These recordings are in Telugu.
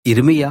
యిర్మీయా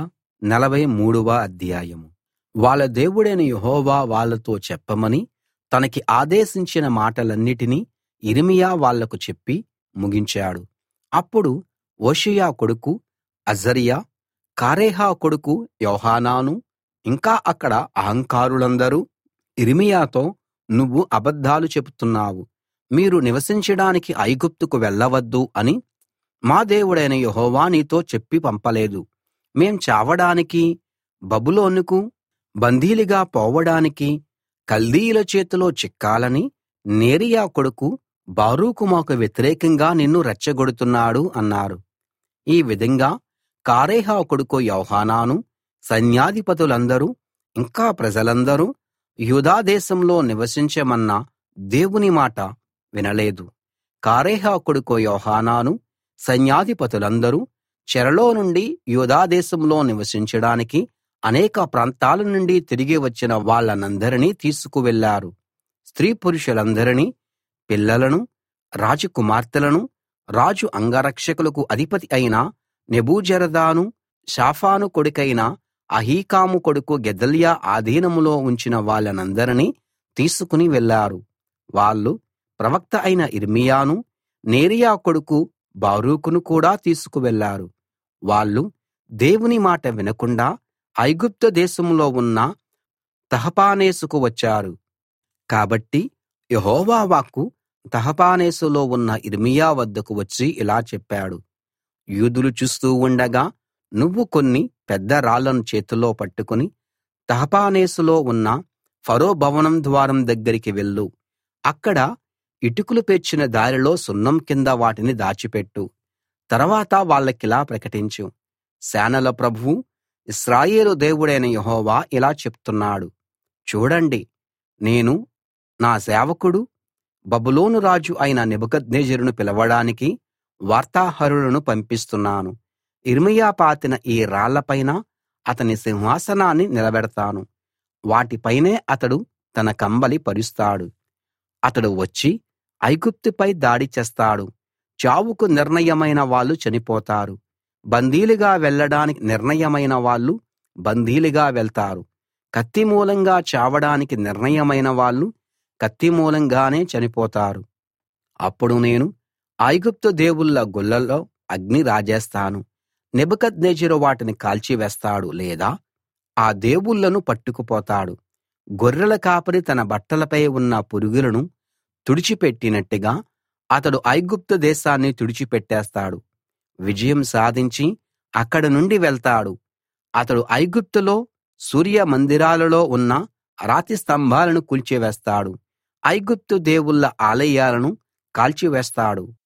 43వ అధ్యాయం. వాళ్ళ దేవుడైన యెహోవా వాళ్ళతో చెప్పమని తనకి ఆదేశించిన మాటలన్నిటినీ యిర్మీయా వాళ్లకు చెప్పి ముగించాడు. అప్పుడు హోషేయ కొడుకు అజర్యా, కారేహ కొడుకు యోహానాను, ఇంకా అక్కడ అహంకారులందరూ యిర్మీయాతో, నువ్వు అబద్ధాలు చెబుతున్నావు, మీరు నివసించడానికి ఐగుప్తుకు వెళ్ళవద్దు అని మా దేవుడైన యెహోవా నీతో చెప్పి పంపలేదు. మేం చావడానికీ, బబులోనుకు బందీలుగా పోవడానికీ, కల్దీయుల చేతిలో చిక్కాలని నేరీయా కొడుకు బారూకు మాకు వ్యతిరేకంగా నిన్ను రెచ్చగొడుతున్నాడు అన్నారు. ఈ విధంగా కారేహ కొడుకు యోహానాను, సైన్యాధిపతులందరూ, ఇంకా ప్రజలందరూ యూదా దేశంలో నివసించమన్న దేవుని మాట వినలేదు. కారేహ కొడుకు యోహానాను, సైన్యాధిపతులందరూ చెరలో నుండి యూదా దేశంలో నివసించడానికి అనేక ప్రాంతాల నుండి తిరిగి వచ్చిన వాళ్ళనందరినీ తీసుకు వెళ్ళారు. స్త్రీ పురుషులందరినీ, పిల్లలను, రాజకుమార్తెలను రాజు అంగరక్షకులకు అధిపతి అయిన నెబూజరదాను, షాఫాను కొడుకైన అహీకాము కొడుకు గెదల్యా ఆధీనంలో ఉంచిన వాళ్ళనందరినీ తీసుకుని వెళ్ళారు. వాళ్ళు ప్రవక్త అయిన యిర్మీయాను, నేరీయా కొడుకు బారూకును కూడా తీసుకు వెళ్ళారు. వాళ్ళు దేవుని మాట వినకుండా ఐగుప్తు దేశంలో ఉన్న తహపనేసుకు వచ్చారు. కాబట్టి యెహోవా వాక్కు తహపనేసులో ఉన్న యిర్మీయా వద్దకు వచ్చి ఇలా చెప్పాడు. యూదులు చూస్తూ ఉండగా నువ్వు కొన్ని పెద్ద రాళ్లను చేతిలో పట్టుకుని తహపనేసులో ఉన్న ఫరో భవనం ద్వారం దగ్గరికి వెళ్ళు. అక్కడ ఇటుకలు పేర్చిన దారిలో సున్నం కింద వాటిని దాచిపెట్టు. తర్వాత వాళ్ళకిలా ప్రకటించు, సేనల ప్రభువు, ఇశ్రాయేలు దేవుడైన యెహోవా ఇలా చెప్తున్నాడు, చూడండి, నేను నా సేవకుడు బబులోను రాజు అయిన నెబుకద్నెజరును పిలవడానికి వార్తాహరులను పంపిస్తున్నాను. యిర్మీయా పాతిన ఈ రాళ్లపైన అతని సింహాసనాన్ని నిలబెడతాను. వాటిపైనే అతడు తన కంబళి పరుస్తాడు. అతడు వచ్చి ఐగుప్తుపై దాడి చేస్తాడు. చావుకు నిర్ణయమైన వాళ్ళు చనిపోతారు. బందీలుగా వెళ్ళడానికి నిర్ణయమైన వాళ్ళు బందీలుగా వెళ్తారు. కత్తి మూలంగా చావడానికి నిర్ణయమైన వాళ్ళు కత్తి మూలంగానే చనిపోతారు. అప్పుడు నేను ఐగుప్తు దేవుళ్ళ గుళ్లలో అగ్ని రాజేస్తాను. నెబుకద్నెజరు వాటిని కాల్చివేస్తాడు, లేదా ఆ దేవుళ్ళను పట్టుకుపోతాడు. గొర్రెల కాపరి తన బట్టలపై ఉన్న పురుగులను తుడిచిపెట్టినట్టుగా అతడు ఐగుప్తు దేశాన్ని తుడిచిపెట్టేస్తాడు. విజయం సాధించి అక్కడి నుండి వెళ్తాడు. అతడు ఐగుప్తులో సూర్య మందిరాలలో ఉన్న రాతి స్తంభాలను కూల్చివేస్తాడు. ఐగుప్తు దేవుళ్ళ ఆలయాలను కాల్చివేస్తాడు.